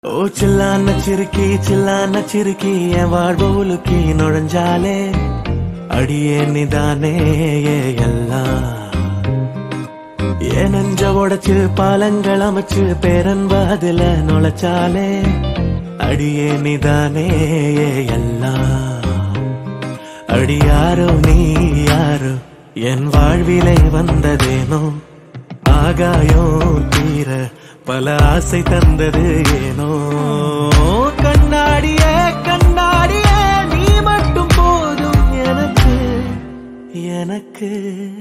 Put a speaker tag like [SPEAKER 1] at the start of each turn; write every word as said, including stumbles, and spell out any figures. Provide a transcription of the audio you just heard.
[SPEAKER 1] ஓ சில்லான சிறுக்கி சில்லான சிறுக்கி என் வாழ்வு உலுக்கி நுழைஞ்சாலே அடியே நிதானே எல்லாம் என் நெஞ்ச உடைச்சு பாலங்கள் அமைச்சு பேரன்பாதுல நுழைச்சாலே அடியே நிதானே எல்லாம் அடியாரோ நீ யாரோ என் வாழ்விலை வந்ததேனோ ஆகாயம் தீர பல ஆசை தந்தது ஏனோ கண்ணாடியே கண்ணாடியே நீ மட்டும் போதும் எனக்கு எனக்கு